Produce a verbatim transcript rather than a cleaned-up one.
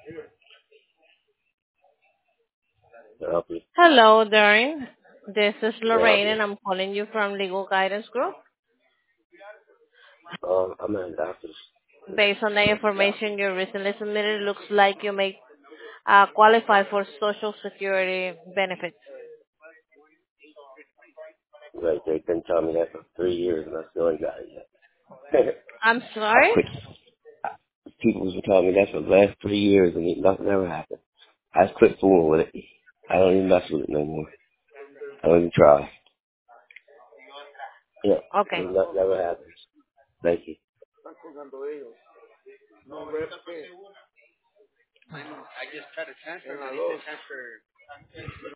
Can I help you? Hello, Darren. This is Can I help Lorraine, you? and I'm calling you from Legal Guidance Group. Um, I'm at a doctor's. Based on the information you recently submitted, it looks like you may uh, qualify for Social Security benefits. Right, they've been telling me that for three years, and I still ain't got it yet. I'm I sorry? quit. People have been telling me that for the last three years, and it- nothing ever happened. I just quit fooling with it. I don't even mess with it no more. I don't even try. Yeah, Okay. and nothing ever happens. Thank you.